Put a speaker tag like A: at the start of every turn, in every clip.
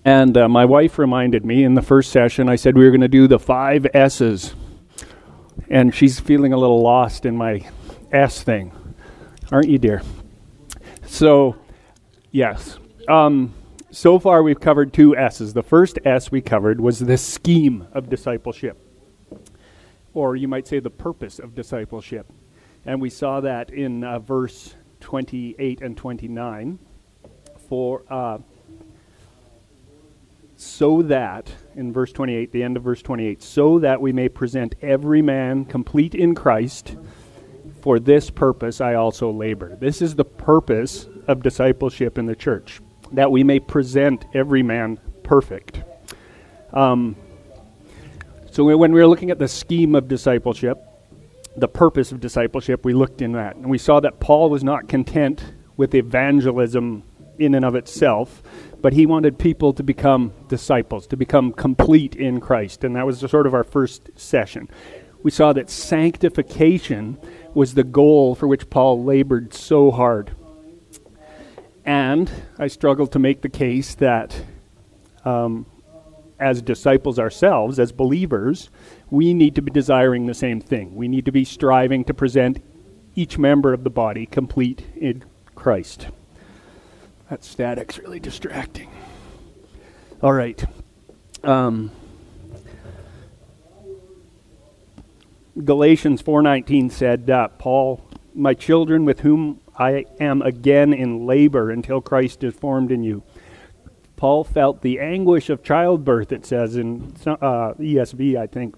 A: And my wife reminded me in the first session, I said we were going to do the 5 S's. And she's feeling a little lost in my S thing. Aren't you, dear? So, yes. So far we've covered 2 S's. The first S we covered was the scheme of discipleship. Or you might say the purpose of discipleship. And we saw that in verse 28 and 29. So that, in verse 28, the end of verse 28, so that we may present every man complete in Christ, for this purpose I also labor. This is the purpose of discipleship in the church, that we may present every man perfect. So when we were looking at the scheme of discipleship, the purpose of discipleship, we looked in that. And we saw that Paul was not content with evangelism in and of itself, but he wanted people to become disciples, to become complete in Christ. And that was sort of our first session. We saw that sanctification was the goal for which Paul labored so hard. And I struggled to make the case that as disciples ourselves, as believers, we need to be desiring the same thing. We need to be striving to present each member of the body complete in Christ. That static's really distracting. All right. Galatians 4:19 said, Paul, my children with whom I am again in labor until Christ is formed in you. Paul felt the anguish of childbirth, it says in ESV, I think,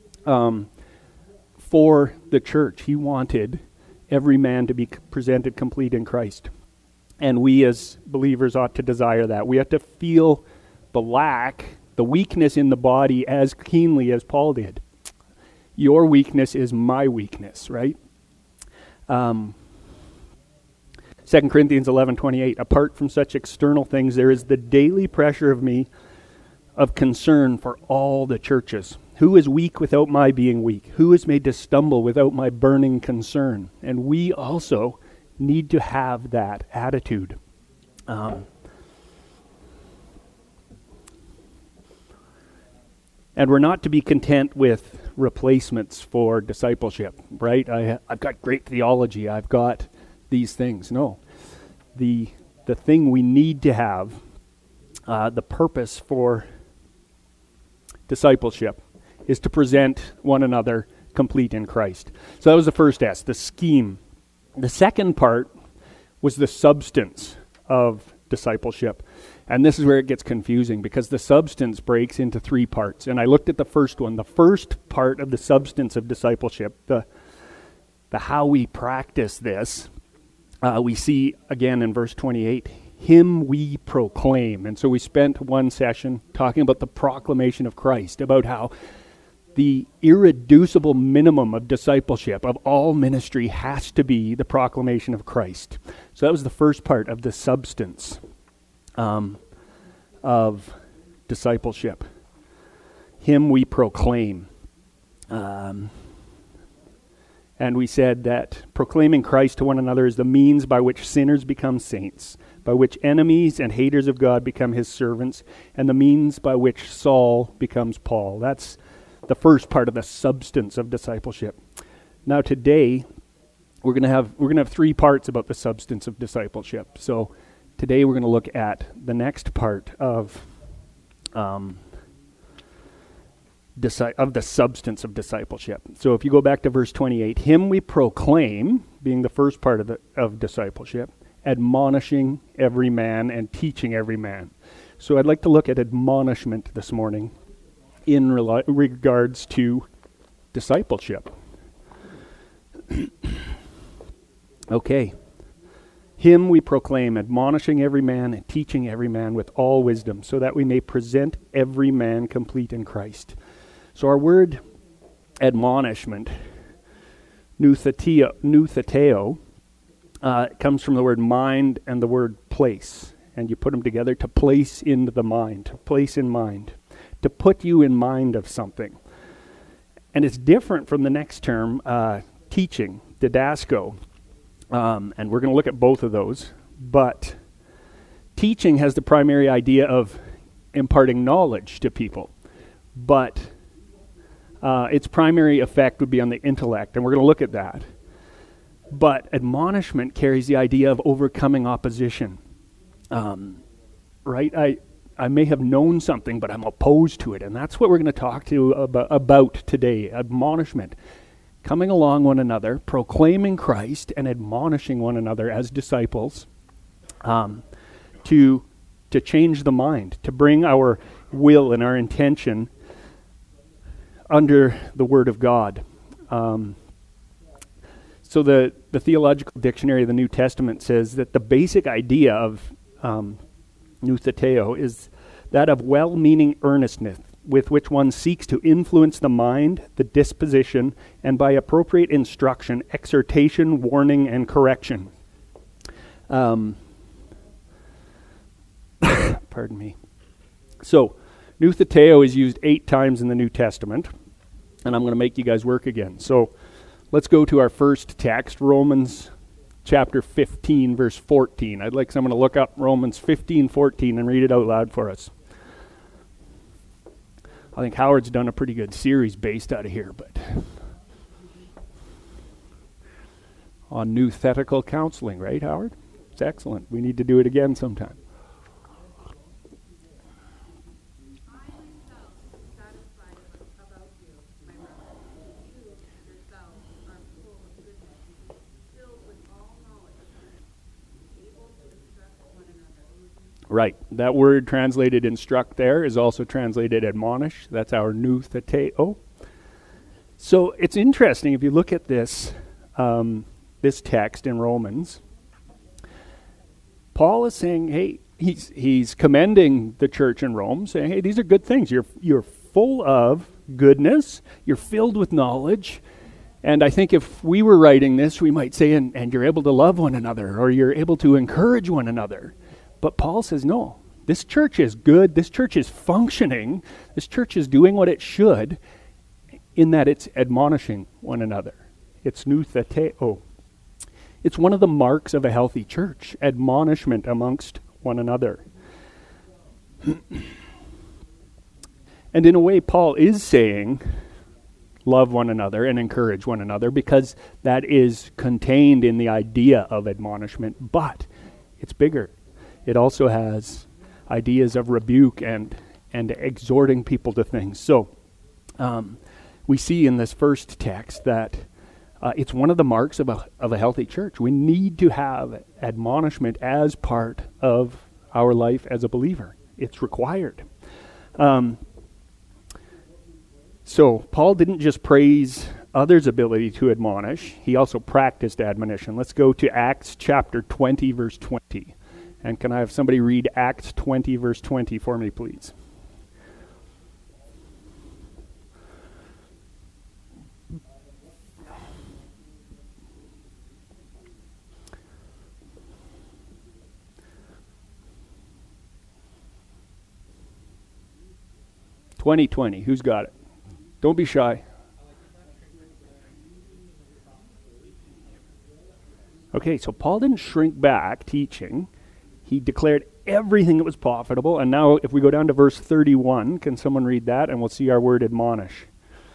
A: for the church. He wanted every man to be presented complete in Christ. And we as believers ought to desire that. We have to feel the lack, the weakness in the body as keenly as Paul did. Your weakness is my weakness, right? 2 Corinthians 11:28, apart from such external things, there is the daily pressure of me of concern for all the churches. Who is weak without my being weak? Who is made to stumble without my burning concern? And we also need to have that attitude. And we're not to be content with replacements for discipleship, right? I've got great theology. I've got these things. No. The thing we need to have, the purpose for discipleship, is to present one another complete in Christ. So that was the first S, the scheme. The second part was the substance of discipleship. And this is where it gets confusing, because the substance breaks into 3 parts. And I looked at the first one. The first part of the substance of discipleship, the how we practice this, we see again in verse 28, him we proclaim. And so we spent one session talking about the proclamation of Christ, about how the irreducible minimum of discipleship, of all ministry, has to be the proclamation of Christ. So that was the first part of the substance of discipleship. Him we proclaim. And we said that proclaiming Christ to one another is the means by which sinners become saints, by which enemies and haters of God become his servants, and the means by which Saul becomes Paul. That's the first part of the substance of discipleship. Now today, we're going to have 3 parts about the substance of discipleship. So today we're going to look at the next part of the substance of discipleship. So if you go back to verse 28, him we proclaim, being the first part of discipleship, admonishing every man and teaching every man. So I'd like to look at admonishment this morning in regards to discipleship. Okay. Him we proclaim, admonishing every man and teaching every man with all wisdom, so that we may present every man complete in Christ. So our word admonishment, noutheteo, comes from the word mind and the word place. And you put them together to place into the mind, to place in mind, to put you in mind of something. And it's different from the next term, teaching, didasko. And we're going to look at both of those. But teaching has the primary idea of imparting knowledge to people. But its primary effect would be on the intellect, and we're going to look at that. But admonishment carries the idea of overcoming opposition. Right? I may have known something, but I'm opposed to it. And that's what we're going to talk to about today, admonishment. Coming along one another, proclaiming Christ, and admonishing one another as disciples to change the mind, to bring our will and our intention under the Word of God. So the Theological Dictionary of the New Testament says that the basic idea of noutheteo is that of well-meaning earnestness with which one seeks to influence the mind, the disposition, and by appropriate instruction, exhortation, warning, and correction. Pardon me. So, noutheteo is used 8 times in the New Testament, and I'm going to make you guys work again. So, let's go to our first text, Romans chapter 15, verse 14. I'd like someone to look up Romans 15:14 and read it out loud for us. I think Howard's done a pretty good series based out of here, but on nouthetical counseling, right, Howard? It's excellent. We need to do it again sometime. Right. That word translated instruct there is also translated admonish. That's our noutheteo. So it's interesting if you look at this this text in Romans. Paul is saying, hey, he's commending the church in Rome, saying, hey, these are good things. You're full of goodness. You're filled with knowledge. And I think if we were writing this, we might say, and you're able to love one another, or you're able to encourage one another. But Paul says, no, this church is good, this church is functioning, this church is doing what it should, in that it's admonishing one another. It's noutheteo. It's one of the marks of a healthy church, admonishment amongst one another. And in a way, Paul is saying, love one another and encourage one another, because that is contained in the idea of admonishment, but it's bigger. It also has ideas of rebuke and exhorting people to things. So we see in this first text that it's one of the marks of a healthy church. We need to have admonishment as part of our life as a believer. It's required. So Paul didn't just praise others' ability to admonish. He also practiced admonition. Let's go to Acts chapter 20, verse 20. And can I have somebody read Acts 20, verse 20 for me, please? Who's got it? Don't be shy. Okay, so Paul didn't shrink back teaching. He declared everything that was profitable. And now if we go down to verse 31, can someone read that? And we'll see our word admonish.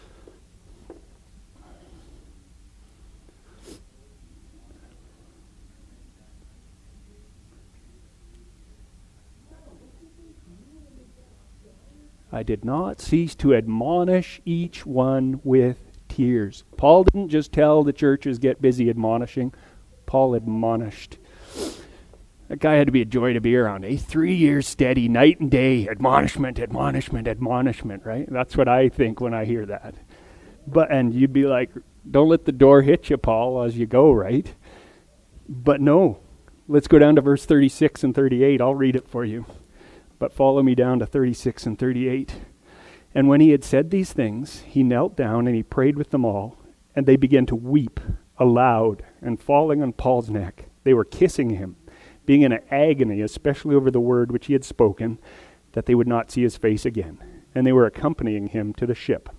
A: I did not cease to admonish each one with tears. Paul didn't just tell the churches, get busy admonishing. Paul admonished. That guy had to be a joy to be around. 3 years steady, night and day, admonishment, right? That's what I think when I hear that. And you'd be like, don't let the door hit you, Paul, as you go, right? But no. Let's go down to verse 36 and 38. I'll read it for you. But follow me down to 36 and 38. And when he had said these things, he knelt down and he prayed with them all, and they began to weep aloud, and falling on Paul's neck, they were kissing him, being in an agony, especially over the word which he had spoken, that they would not see his face again. And they were accompanying him to the ship.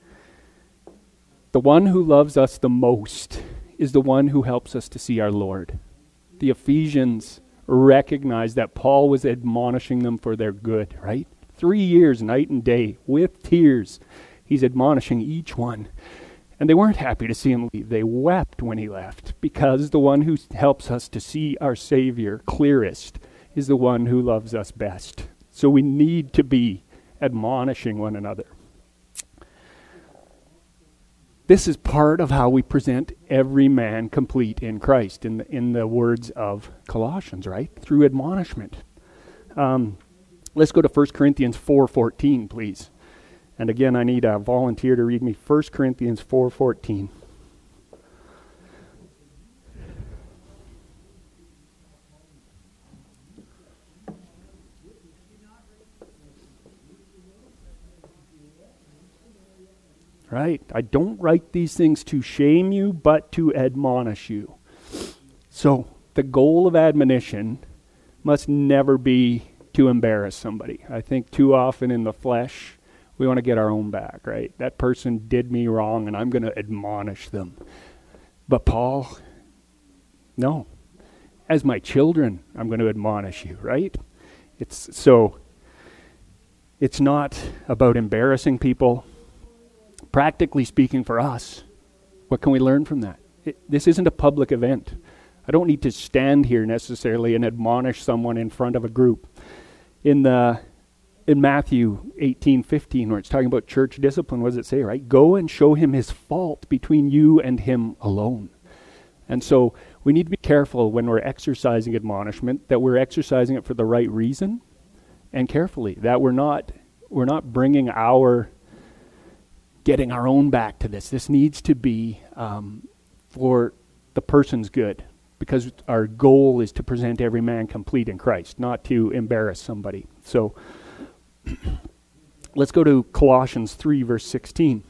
A: The one who loves us the most is the one who helps us to see our Lord. The Ephesians recognized that Paul was admonishing them for their good, right? 3 years, night and day, with tears. He's admonishing each one. And they weren't happy to see him leave. They wept when he left, because the one who helps us to see our Savior clearest is the one who loves us best. So we need to be admonishing one another. This is part of how we present every man complete in Christ, in the words of Colossians, right? Through admonishment. Let's go to 1 Corinthians 4:14, please. And again, I need a volunteer to read me 1 Corinthians 4:14. Right? I don't write these things to shame you, but to admonish you. So the goal of admonition must never be to embarrass somebody. I think too often in the flesh, we want to get our own back, right? That person did me wrong and I'm going to admonish them. But Paul, no. As my children, I'm going to admonish you, right? It's not about embarrassing people. Practically speaking for us, what can we learn from that? This isn't a public event. I don't need to stand here necessarily and admonish someone in front of a group. In Matthew 18:15, where it's talking about church discipline, what does it say, right? Go and show him his fault between you and him alone. And so we need to be careful when we're exercising admonishment, that we're exercising it for the right reason and carefully, that we're not bringing getting our own back to this. This needs to be for the person's good, because our goal is to present every man complete in Christ, not to embarrass somebody. So let's go to Colossians 3, verse 16.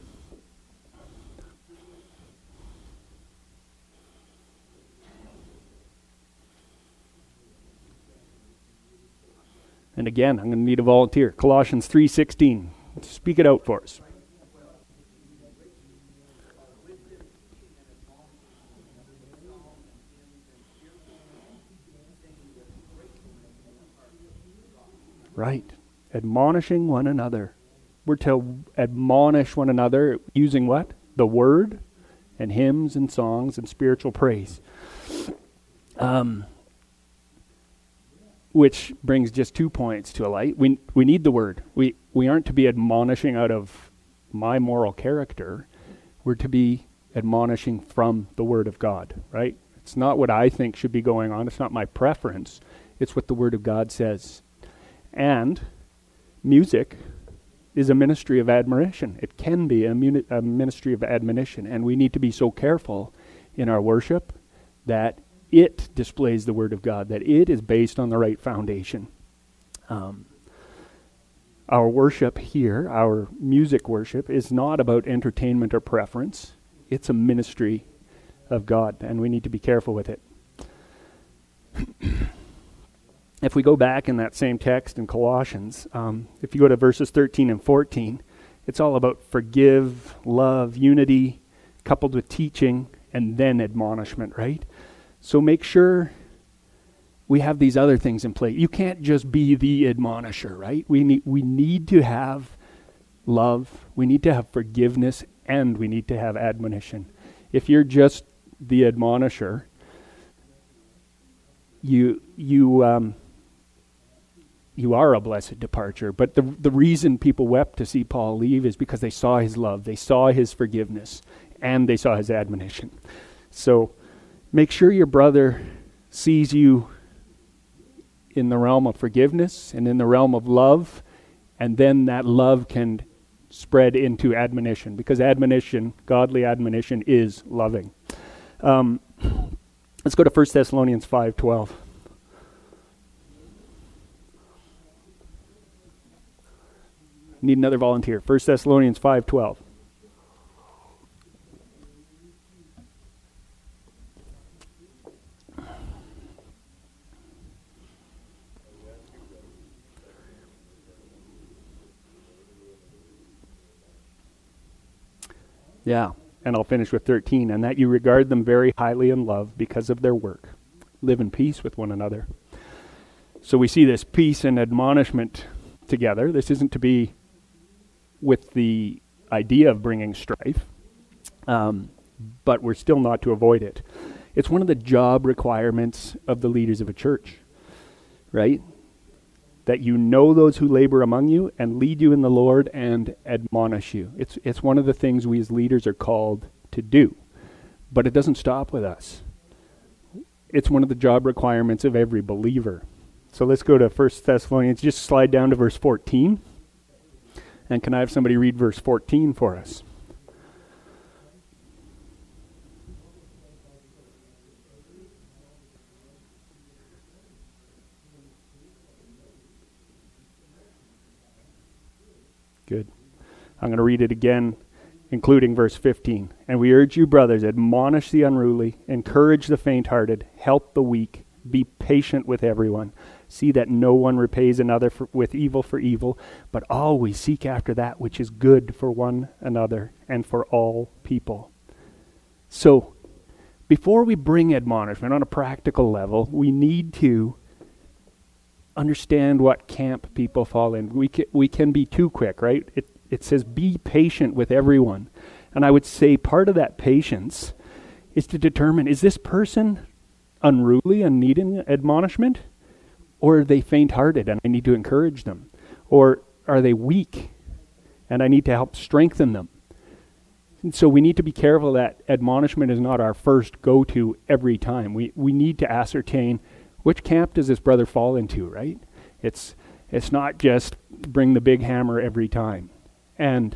A: And again, I'm going to need a volunteer. Colossians 3:16. Speak it out for us. Right. Admonishing one another. We're to admonish one another using what? The word and hymns and songs and spiritual praise. Which brings just 2 points to a light. We need the word. We aren't to be admonishing out of my moral character. We're to be admonishing from the word of God, right? It's not what I think should be going on. It's not my preference. It's what the word of God says. And music is a ministry of admiration. It can be a ministry of admonition, and we need to be so careful in our worship that it displays the word of God, that it is based on the right foundation. Our worship here, our music worship, is not about entertainment or preference. It's a ministry of God, and we need to be careful with it. If we go back in that same text in Colossians, if you go to verses 13 and 14, it's all about forgive, love, unity, coupled with teaching, and then admonishment, right? So make sure we have these other things in play. You can't just be the admonisher, right? We need to have love, we need to have forgiveness, and we need to have admonition. If you're just the admonisher, you are a blessed departure. But the reason people wept to see Paul leave is because they saw his love, they saw his forgiveness, and they saw his admonition. So make sure your brother sees you in the realm of forgiveness and in the realm of love, and then that love can spread into admonition, because admonition, godly admonition, is loving. Let's go to 1 Thessalonians 5:12. Need another volunteer. 1 Thessalonians 5:12. Yeah, and I'll finish with 13. And that you regard them very highly in love because of their work. Live in peace with one another. So we see this peace and admonishment together. This isn't to be with the idea of bringing strife, but we're still not to avoid it. It's one of the job requirements of the leaders of a church, right? That you know those who labor among you and lead you in the Lord and admonish you. It's one of the things we as leaders are called to do. But it doesn't stop with us. It's one of the job requirements of every believer. So let's go to 1 Thessalonians. Just slide down to verse 14. And can I have somebody read verse 14 for us? Good. I'm going to read it again, including verse 15. And we urge you, brothers, admonish the unruly, encourage the faint-hearted, help the weak, be patient with everyone. See that no one repays another with evil for evil, but always seek after that which is good for one another and for all people. So, before we bring admonishment on a practical level, we need to understand what camp people fall in. We can be too quick, right? It says be patient with everyone. And I would say part of that patience is to determine, is this person unruly and needing admonishment? Or are they faint-hearted and I need to encourage them? Or are they weak and I need to help strengthen them? And so we need to be careful that admonishment is not our first go-to every time. We need to ascertain which camp does this brother fall into, right? It's not just bring the big hammer every time. And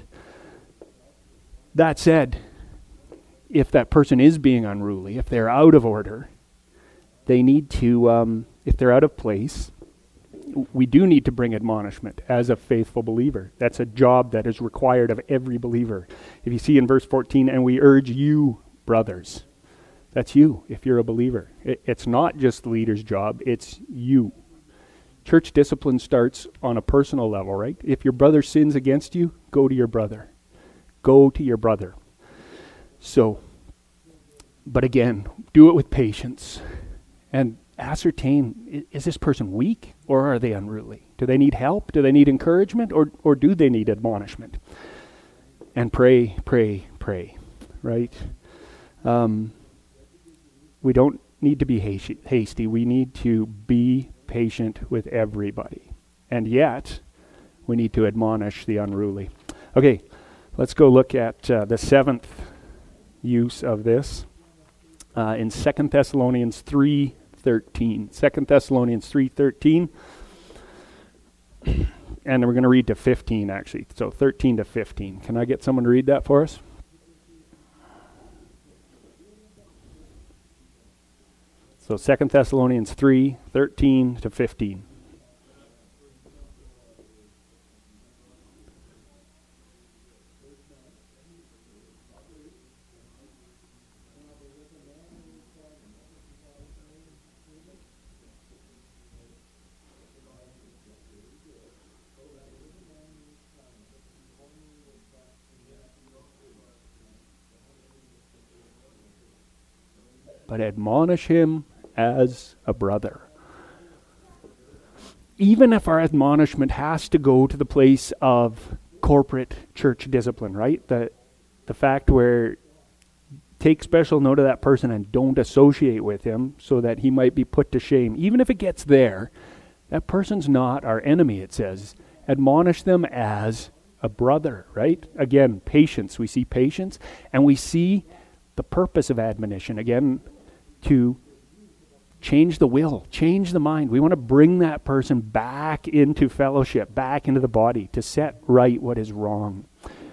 A: that said, if that person is being unruly, if they're out of order, they need to, if they're out of place, we do need to bring admonishment as a faithful believer. That's a job that is required of every believer. If you see in verse 14, and we urge you, brothers, that's you if you're a believer. It's not just the leader's job, it's you. Church discipline starts on a personal level, right? If your brother sins against you, go to your brother. Go to your brother. So, but again, do it with patience and ascertain, is this person weak or are they unruly? Do they need help? Do they need encouragement or do they need admonishment? And pray, right? We don't need to be hasty. We need to be patient with everybody. And yet, we need to admonish the unruly. Okay, let's go look at the seventh use of this in 2 Thessalonians 3:13. 2 Thessalonians 3:13. And we're going to read to 15, actually. So 13 to 15. Can I get someone to read that for us? So 2 Thessalonians 3:13 to 15. But admonish him as a brother. Even if our admonishment has to go to the place of corporate church discipline, right? The fact where take special note of that person and don't associate with him so that he might be put to shame. Even if it gets there, that person's not our enemy, it says. Admonish them as a brother, right? Again, patience. We see patience and we see the purpose of admonition. Again, to change the will, change the mind. We want to bring that person back into fellowship, back into the body, to set right what is wrong.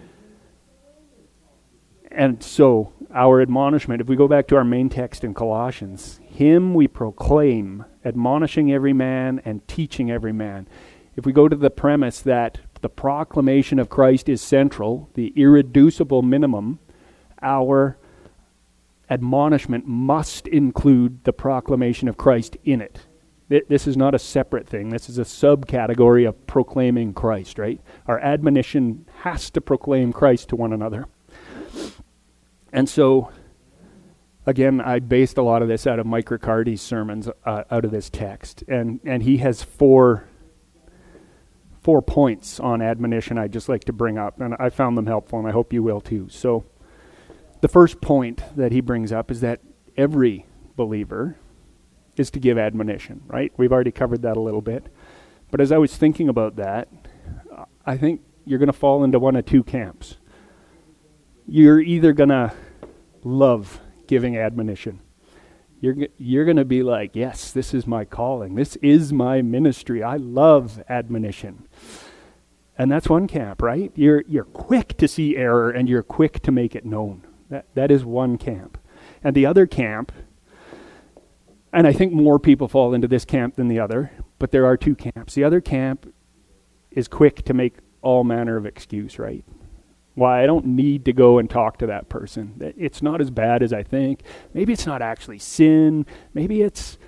A: And so, our admonishment, if we go back to our main text in Colossians, him we proclaim, admonishing every man and teaching every man. If we go to the premise that the proclamation of Christ is central, the irreducible minimum, our admonishment must include the proclamation of Christ in it. This is not a separate thing. This is a subcategory of proclaiming Christ, right? Our admonition has to proclaim Christ to one another. And so, again, I based a lot of this out of Mike Riccardi's sermons out of this text. And he has four 4 points on admonition I'd just like to bring up, and I found them helpful, and I hope you will too. So the first point that he brings up is that every believer is to give admonition, right? We've already covered that a little bit. But as I was thinking about that, I think you're going to fall into one of two camps. You're either going to love giving admonition. You're going to be like, yes, this is my calling. This is my ministry. I love admonition. And that's one camp, right? You're quick to see error and you're quick to make it known. That is one camp. And the other camp, and I think more people fall into this camp than the other, but there are two camps. The other camp is quick to make all manner of excuse, right? Why I don't need to go and talk to that person. It's not as bad as I think. Maybe it's not actually sin. Maybe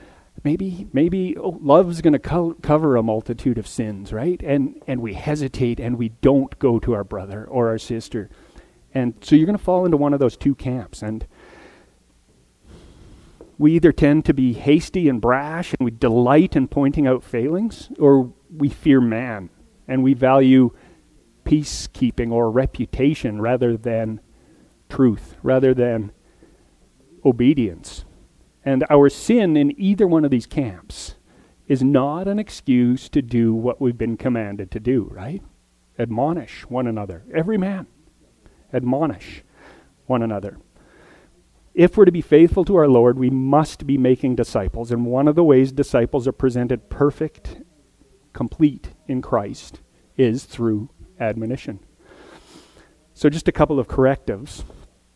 A: love's going to cover a multitude of sins, right? And we hesitate and we don't go to our brother or our sister. And so you're going to fall into one of those two camps. And we either tend to be hasty and brash and we delight in pointing out failings, or we fear man and we value peacekeeping or reputation rather than truth, rather than obedience. And our sin in either one of these camps is not an excuse to do what we've been commanded to do, right? Admonish one another. Every man, admonish one another. If we're to be faithful to our Lord, we must be making disciples. And one of the ways disciples are presented perfect, complete in Christ is through admonition. So just a couple of correctives.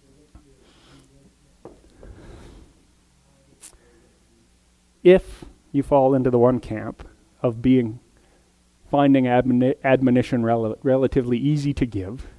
A: If you fall into the one camp of finding admonition relatively easy to give,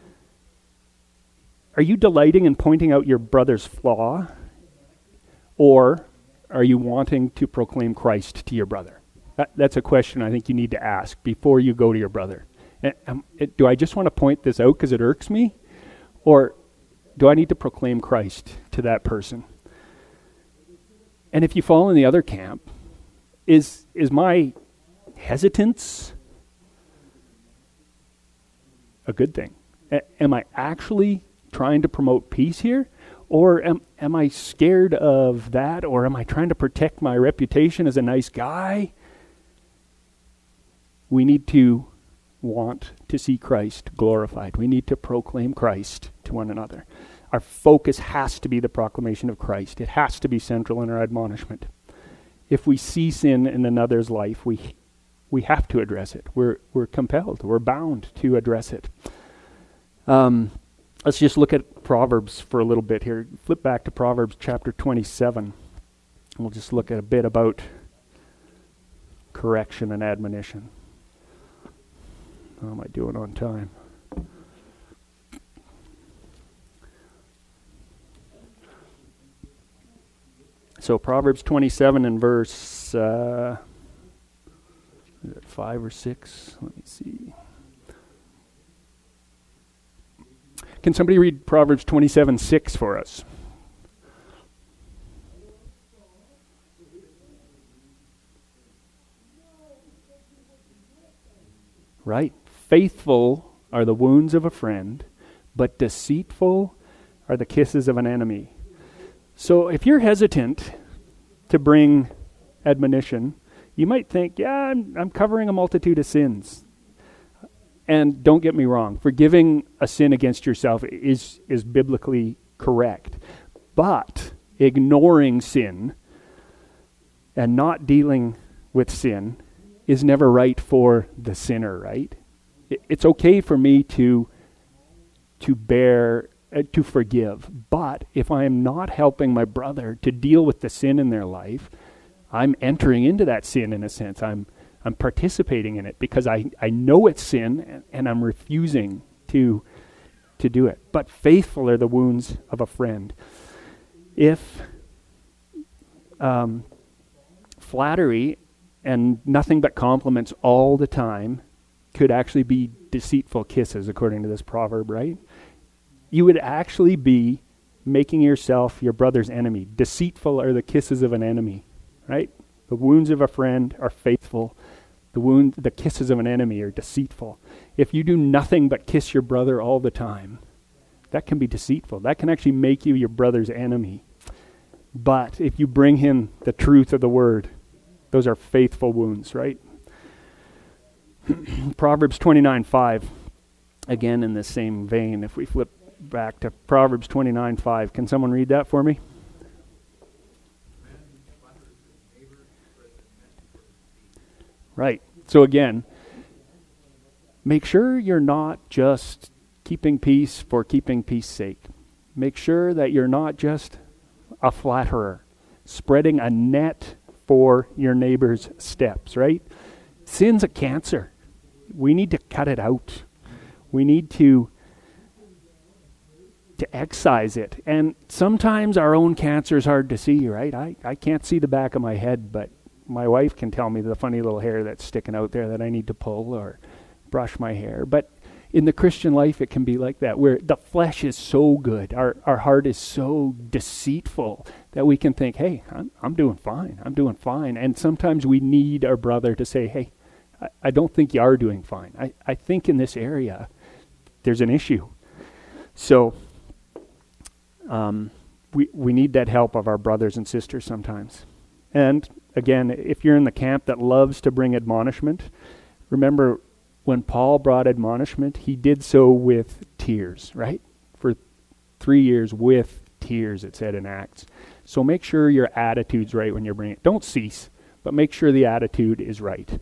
A: are you delighting in pointing out your brother's flaw, or are you wanting to proclaim Christ to your brother? That's a question I think you need to ask before you go to your brother. Do I just want to point this out because it irks me? Or do I need to proclaim Christ to that person? And if you fall in the other camp, is my hesitance a good thing? Am I actually trying to promote peace here? Or am I scared of that? Or am I trying to protect my reputation as a nice guy? We need to want to see Christ glorified. We need to proclaim Christ to one another. Our focus has to be the proclamation of Christ. It has to be central in our admonishment. If we see sin in another's life, we have to address it. We're compelled. We're bound to address it. Let's just look at Proverbs for a little bit here. Flip back to Proverbs chapter 27. We'll just look at a bit about correction and admonition. How am I doing on time? So Proverbs 27 and verse 5 or 6? Let me see. Can somebody read Proverbs 27:6 for us? Right? Faithful are the wounds of a friend, but deceitful are the kisses of an enemy. So if you're hesitant to bring admonition, you might think, yeah, I'm covering a multitude of sins. And don't get me wrong, forgiving a sin against yourself is biblically correct. But ignoring sin and not dealing with sin is never right for the sinner, right? It's okay for me to forgive, but if I am not helping my brother to deal with the sin in their life, I'm entering into that sin in a sense. I'm participating in it because I know it's sin and I'm refusing to do it. But faithful are the wounds of a friend. If flattery and nothing but compliments all the time could actually be deceitful kisses, according to this proverb, right? You would actually be making yourself your brother's enemy. Deceitful are the kisses of an enemy, right? The wounds of a friend are faithful. The kisses of an enemy are deceitful. If you do nothing but kiss your brother all the time, that can be deceitful. That can actually make you your brother's enemy. But if you bring him the truth of the word, those are faithful wounds, right? Proverbs 29:5, again in the same vein. If we flip back to Proverbs 29:5, can someone read that for me? Right. So again, make sure you're not just keeping peace for keeping peace sake. Make sure that you're not just a flatterer, spreading a net for your neighbor's steps, right? Sin's a cancer. We need to cut it out. We need to excise it. And sometimes our own cancer is hard to see, right? I can't see the back of my head, but my wife can tell me the funny little hair that's sticking out there that I need to pull or brush my hair. But in the Christian life, it can be like that, where the flesh is so good, our heart is so deceitful that we can think, hey, I'm doing fine, I'm doing fine. And sometimes we need our brother to say, hey, I don't think you are doing fine. I think in this area, there's an issue. So we need that help of our brothers and sisters sometimes. And again, if you're in the camp that loves to bring admonishment, remember when Paul brought admonishment, he did so with tears, right? For 3 years with tears, it said in Acts. So make sure your attitude's right when you're bringing it. Don't cease, but make sure the attitude is right.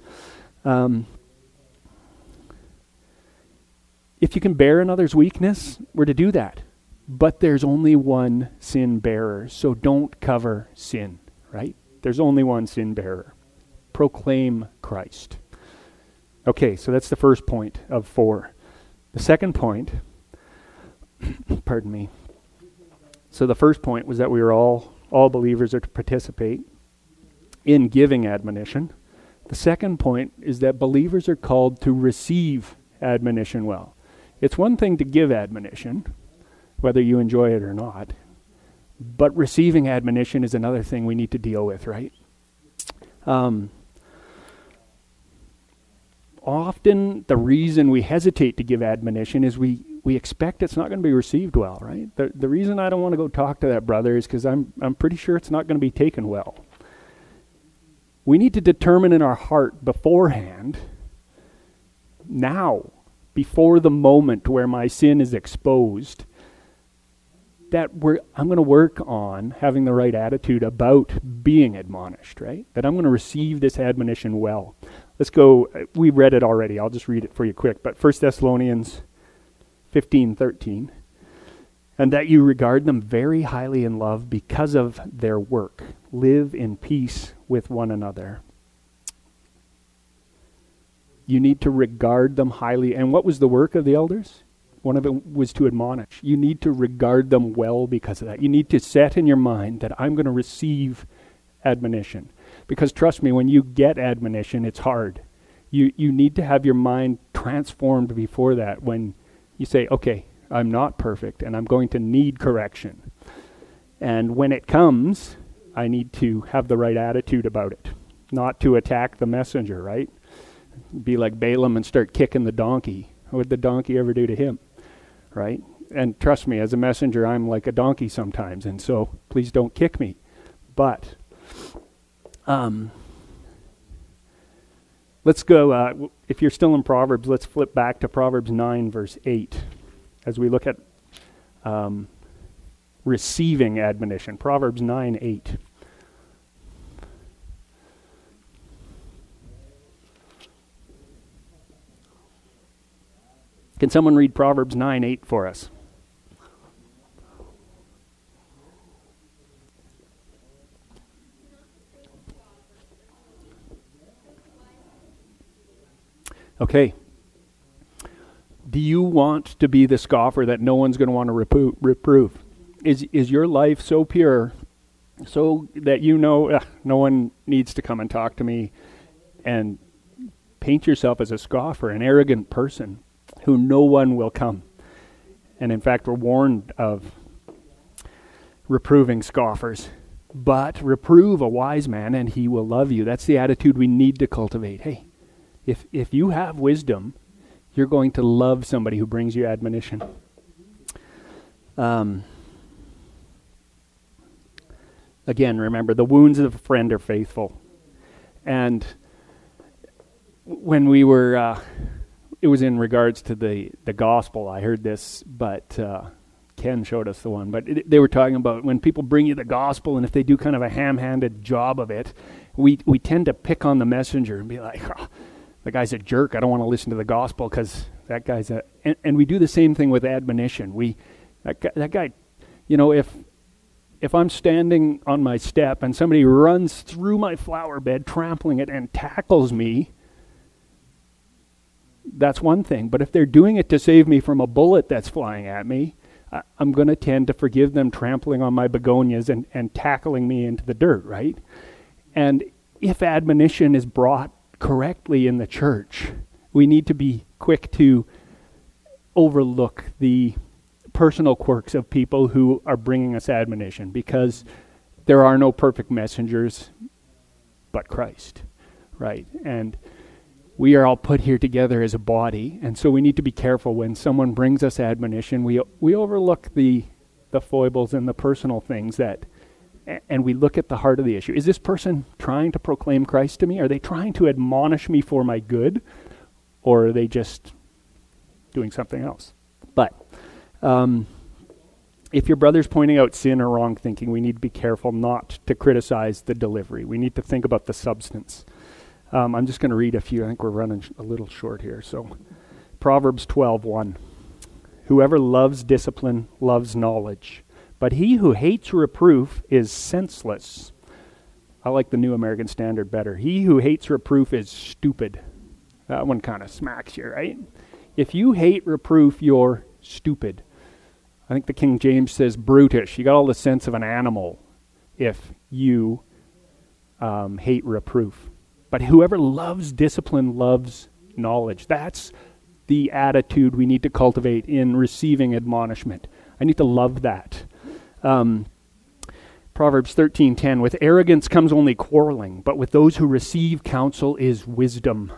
A: If you can bear another's weakness, we're to do that. But there's only one sin bearer, so don't cover sin, right? There's only one sin bearer. Proclaim Christ. Okay, so that's the first point of 4. The second point, pardon me. So the first point was that we are all believers are to participate in giving admonition. The second point is that believers are called to receive admonition well. It's one thing to give admonition, whether you enjoy it or not. But receiving admonition is another thing we need to deal with, right? Often the reason we hesitate to give admonition is we expect it's not going to be received well, right? The reason I don't want to go talk to that brother is because I'm pretty sure it's not going to be taken well. We need to determine in our heart beforehand, now, before the moment where my sin is exposed, that I'm going to work on having the right attitude about being admonished, right? That I'm going to receive this admonition well. Let's go, we read it already, I'll just read it for you quick, but 1 Thessalonians 15:13, and that you regard them very highly in love because of their work. Live in peace with one another. You need to regard them highly. And what was the work of the elders? One of it was to admonish. You need to regard them well because of that. You need to set in your mind that I'm going to receive admonition. Because trust me, when you get admonition, it's hard. You need to have your mind transformed before that when you say, okay, I'm not perfect and I'm going to need correction. And when it comes, I need to have the right attitude about it. Not to attack the messenger, right? Be like Balaam and start kicking the donkey. What would the donkey ever do to him? Right? And trust me, as a messenger, I'm like a donkey sometimes, and so please don't kick me. But let's go, if you're still in Proverbs, let's flip back to Proverbs 9, verse 8, as we look at receiving admonition. Proverbs 9:8. Can someone read Proverbs 9:8 for us? Okay. Do you want to be the scoffer that no one's going to want to reprove? Is your life so pure, so that you know no one needs to come and talk to me, and paint yourself as a scoffer, an arrogant person who no one will come? And in fact, we're warned of reproving scoffers. But reprove a wise man and he will love you. That's the attitude we need to cultivate. Hey, If you have wisdom, you're going to love somebody who brings you admonition. Again, remember, the wounds of a friend are faithful. And when we were, it was in regards to the gospel, I heard this, but Ken showed us the one. But they were talking about when people bring you the gospel, and if they do kind of a ham-handed job of it, we tend to pick on the messenger and be like, oh, the guy's a jerk. I don't want to listen to the gospel because that guy's a... And we do the same thing with admonition. That guy, if I'm standing on my step and somebody runs through my flower bed, trampling it, and tackles me, that's one thing. But if they're doing it to save me from a bullet that's flying at me, I'm going to tend to forgive them trampling on my begonias and tackling me into the dirt, right? And if admonition is brought correctly in the church, we need to be quick to overlook the personal quirks of people who are bringing us admonition, because there are no perfect messengers but Christ, right? And we are all put here together as a body, and so we need to be careful when someone brings us admonition. We overlook the foibles and the personal things and we look at the heart of the issue. Is this person trying to proclaim Christ to me? Are they trying to admonish me for my good? Or are they just doing something else? But if your brother's pointing out sin or wrong thinking, we need to be careful not to criticize the delivery. We need to think about the substance. I'm just going to read a few. I think we're running a little short here. So Proverbs 12:1. Whoever loves discipline loves knowledge, but he who hates reproof is senseless. I like the New American Standard better. He who hates reproof is stupid. That one kind of smacks you, right? If you hate reproof, you're stupid. I think the King James says brutish. You got all the sense of an animal if you hate reproof. But whoever loves discipline loves knowledge. That's the attitude we need to cultivate in receiving admonishment. I need to love that. Proverbs 13:10, with arrogance comes only quarreling, but with those who receive counsel is wisdom.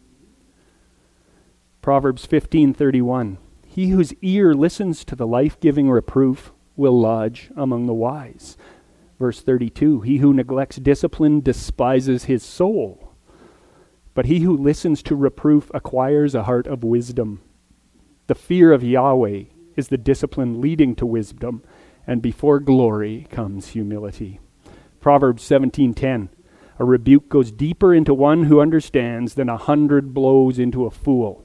A: Proverbs 15:31, he whose ear listens to the life-giving reproof will lodge among the wise. Verse 32, he who neglects discipline despises his soul, but he who listens to reproof acquires a heart of wisdom. The fear of Yahweh is the discipline leading to wisdom, and before glory comes humility. Proverbs 17:10, a rebuke goes deeper into one who understands than 100 blows into a fool.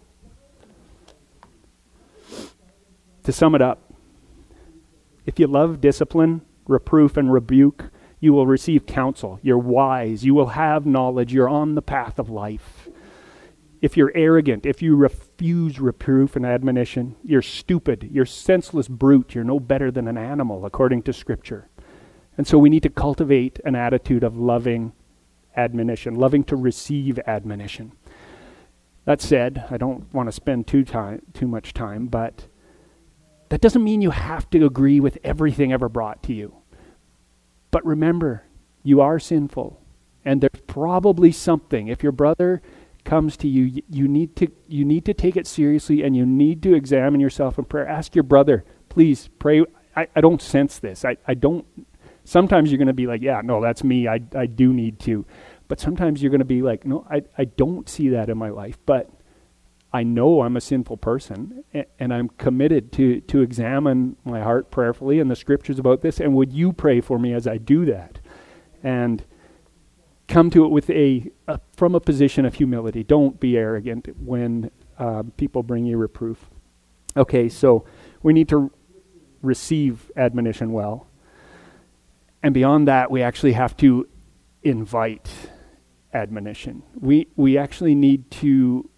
A: To sum it up, if you love discipline, reproof, and rebuke, you will receive counsel. You're wise. You will have knowledge. You're on the path of life. If you're arrogant, if you refuse reproof and admonition, you're stupid. You're senseless brute. You're no better than an animal, according to Scripture. And so we need to cultivate an attitude of loving admonition, loving to receive admonition. That said, I don't want to spend too much time, but that doesn't mean you have to agree with everything ever brought to you. But remember, you are sinful, and there's probably something. If your brother comes to you, you need to take it seriously, and you need to examine yourself in prayer. Ask your brother, please pray. I don't sense this. I don't. Sometimes you're going to be like, yeah, no, that's me. I do need to. But sometimes you're going to be like, no, I don't see that in my life. But I know I'm a sinful person, and I'm committed to examine my heart prayerfully and the Scriptures about this. And would you pray for me as I do that? And come to it with from a position of humility. Don't be arrogant when people bring you reproof. Okay, so we need to receive admonition well. And beyond that, we actually have to invite admonition. We actually need to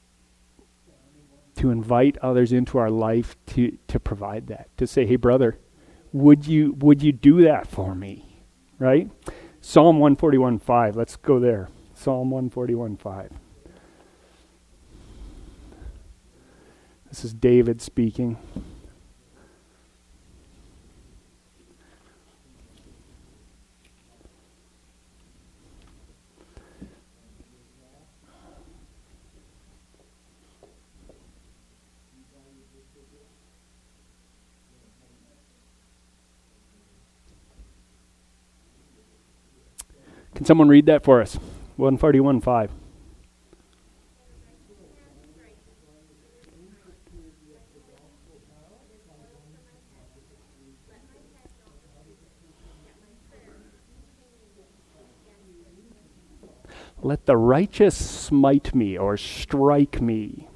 A: invite others into our life to provide that. To say, hey, brother, would you do that for me? Right? Psalm 141:5. Let's go there. Psalm 141:5. This is David speaking. Can someone read that for us? 141:5. Let the righteous smite me or strike me.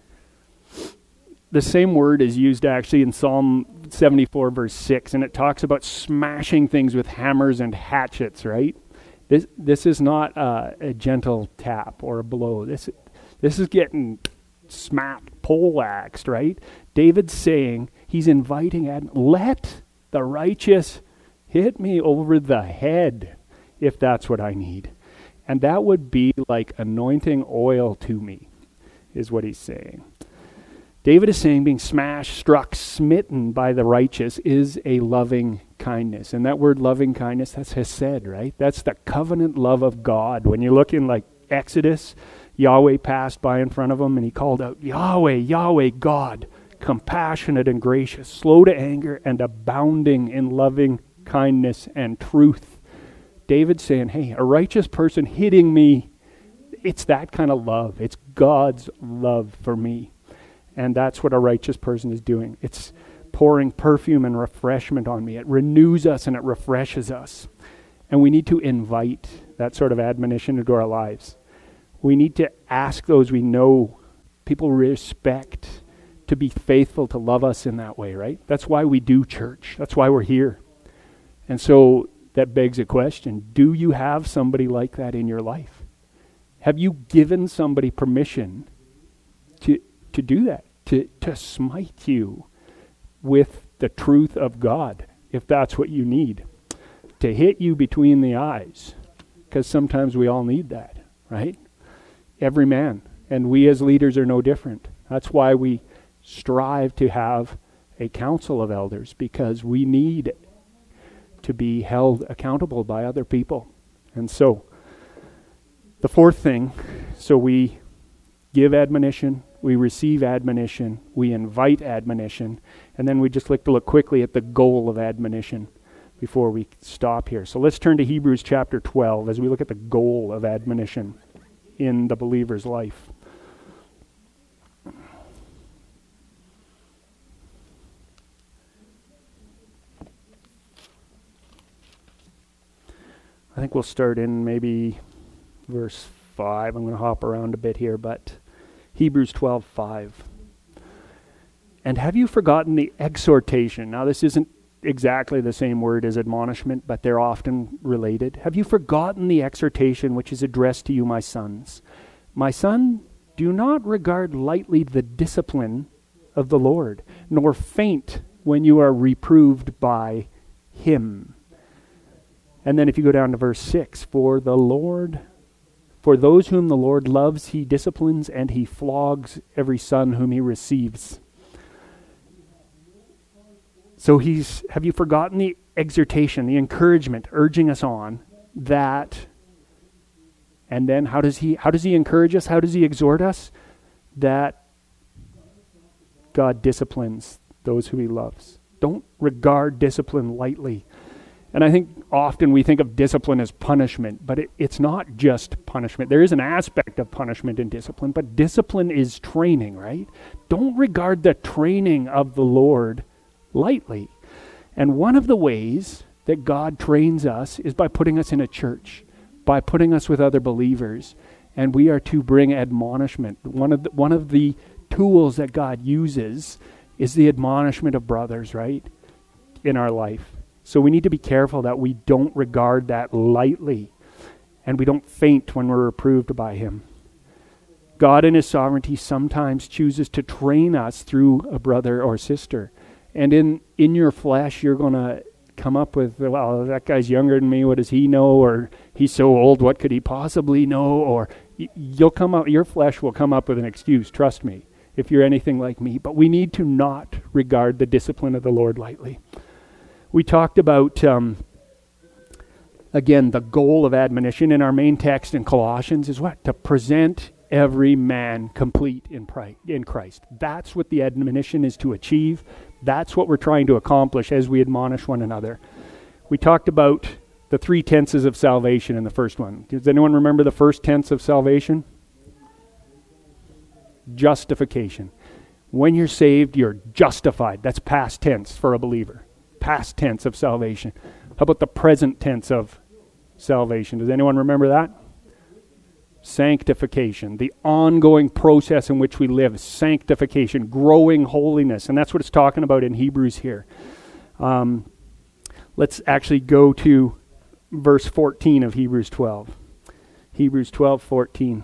A: The same word is used actually in Psalm 74 verse 6, and it talks about smashing things with hammers and hatchets, right? This is not a gentle tap or a blow. This is getting smacked, poleaxed, right? David's saying, he's inviting let the righteous hit me over the head if that's what I need. And that would be like anointing oil to me, is what he's saying. David is saying being smashed, struck, smitten by the righteous is a loving kindness. And that word loving kindness, that's hesed, right? That's the covenant love of God. When you look in like Exodus, Yahweh passed by in front of him and he called out, Yahweh, Yahweh, God, compassionate and gracious, slow to anger and abounding in loving kindness and truth. David's saying, hey, a righteous person hitting me, it's that kind of love. It's God's love for me. And that's what a righteous person is doing. It's pouring perfume and refreshment on me. It renews us and it refreshes us. And we need to invite that sort of admonition into our lives. We need to ask those we know, people respect, to be faithful to love us in that way, right? That's why we do church. That's why we're here. And so that begs a question. Do you have somebody like that in your life? Have you given somebody permission to do that, to smite you with the truth of God, if that's what you need, to hit you between the eyes? Because sometimes we all need that, right? Every man. And we as leaders are no different. That's why we strive to have a council of elders, because we need to be held accountable by other people. And so, the fourth thing, so we give admonition, we receive admonition, we invite admonition, and then we just like to look quickly at the goal of admonition before we stop here. So let's turn to Hebrews chapter 12 as we look at the goal of admonition in the believer's life. I think we'll start in maybe verse 5. I'm going to hop around a bit here, but Hebrews 12:5. And have you forgotten the exhortation? Now, this isn't exactly the same word as admonishment, but they're often related. Have you forgotten the exhortation which is addressed to you, my sons? My son, do not regard lightly the discipline of the Lord, nor faint when you are reproved by him. And then if you go down to verse 6, for those whom the Lord loves, he disciplines, and he flogs every son whom he receives. So have you forgotten the exhortation, the encouragement, urging us on that? And then how does he encourage us? How does he exhort us? That God disciplines those who he loves. Don't regard discipline lightly. And I think often we think of discipline as punishment, but it's not just punishment. There is an aspect of punishment in discipline, but discipline is training, right? Don't regard the training of the Lord lightly. And one of the ways that God trains us is by putting us in a church, by putting us with other believers, and we are to bring admonishment. One of the tools that God uses is the admonishment of brothers, right, in our life. So we need to be careful that we don't regard that lightly and we don't faint when we're reproved by him. God in his sovereignty sometimes chooses to train us through a brother or sister. And in your flesh, you're going to come up with, well, that guy's younger than me, what does he know? Or he's so old, what could he possibly know? Or your flesh will come up with an excuse, trust me, if you're anything like me. But we need to not regard the discipline of the Lord lightly. We talked about, again, the goal of admonition in our main text in Colossians is what? To present every man complete in Christ. That's what the admonition is to achieve. That's what we're trying to accomplish as we admonish one another. We talked about The 3 tenses of salvation in the first one. Does anyone remember the first tense of salvation? Justification. When you're saved, you're justified. That's past tense for a believer. Past tense of salvation. How about the present tense of salvation? Does anyone remember that? Sanctification. The ongoing process in which we live. Sanctification. Growing holiness. And that's what it's talking about in Hebrews here. Let's actually go to verse 14 of Hebrews 12. Hebrews 12:14.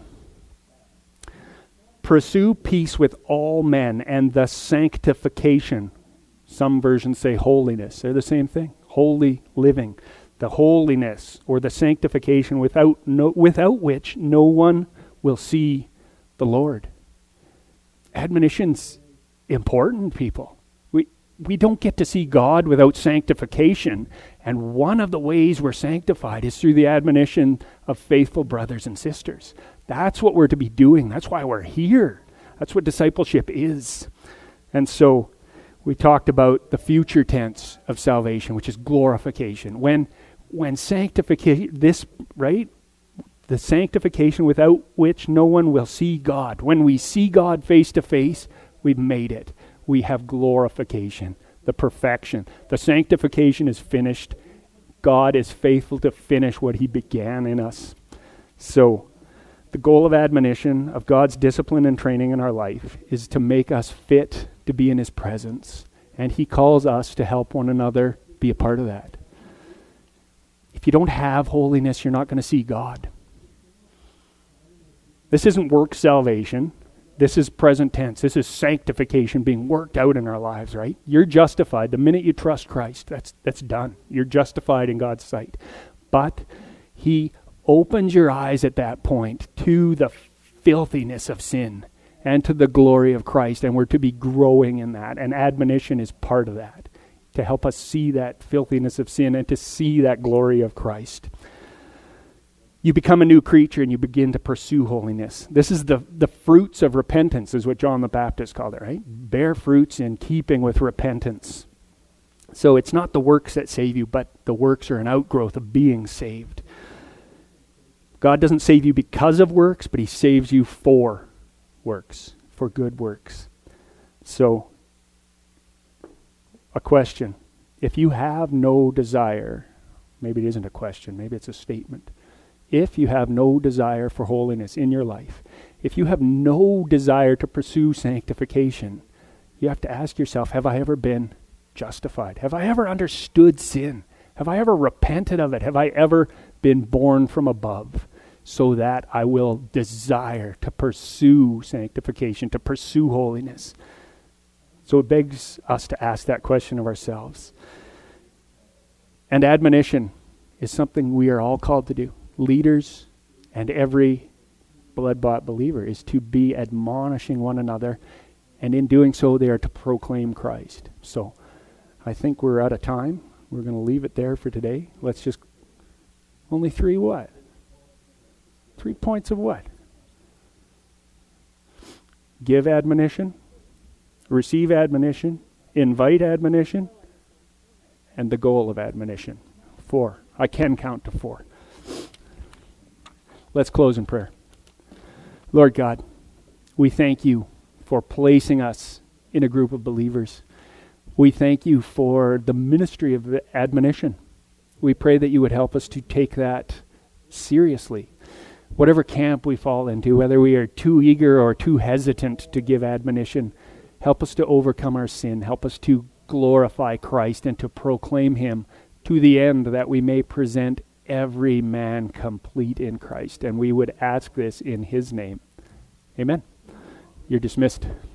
A: Pursue peace with all men and the sanctification. Some versions say holiness. They're the same thing. Holy living. The holiness or the sanctification without which no one will see the Lord. Admonition's important, people. We don't get to see God without sanctification. And one of the ways we're sanctified is through the admonition of faithful brothers and sisters. That's what we're to be doing. That's why we're here. That's what discipleship is. And so we talked about the future tense of salvation, which is glorification. When sanctification, the sanctification without which no one will see God. When we see God face to face, we've made it. We have glorification, the perfection. The sanctification is finished. God is faithful to finish what he began in us. So, the goal of admonition, of God's discipline and training in our life, is to make us fit to be in his presence. And he calls us to help one another be a part of that. If you don't have holiness, you're not going to see God. This isn't work salvation. This is present tense. This is sanctification being worked out in our lives, right? You're justified. The minute you trust Christ, that's done. You're justified in God's sight. But he opens your eyes at that point to the filthiness of sin and to the glory of Christ, and we're to be growing in that. And admonition is part of that, to help us see that filthiness of sin and to see that glory of Christ. You become a new creature and you begin to pursue holiness. This is the fruits of repentance, is what John the Baptist called it, right? Bear fruits in keeping with repentance. So it's not the works that save you, but the works are an outgrowth of being saved. God doesn't save you because of works, but he saves you for works, for good works. So, a question. If you have no desire, maybe it isn't a question, maybe it's a statement. If you have no desire for holiness in your life, if you have no desire to pursue sanctification, you have to ask yourself, have I ever been justified? Have I ever understood sin? Have I ever repented of it? Have I ever been born from above so that I will desire to pursue sanctification, to pursue holiness? So it begs us to ask that question of ourselves. And admonition is something we are all called to do. Leaders and every blood-bought believer is to be admonishing one another, and in doing so they are to proclaim Christ. So I think we're out of time. We're going to leave it there for today. Let's just, only 3 what? 3 points of what? Give admonition, receive admonition, invite admonition, and the goal of admonition. 4. I can count to 4. Let's close in prayer. Lord God, we thank you for placing us in a group of believers. We thank you for the ministry of admonition. We pray that you would help us to take that seriously. Whatever camp we fall into, whether we are too eager or too hesitant to give admonition, help us to overcome our sin. Help us to glorify Christ and to proclaim him to the end that we may present every man complete in Christ. And we would ask this in his name. Amen. You're dismissed.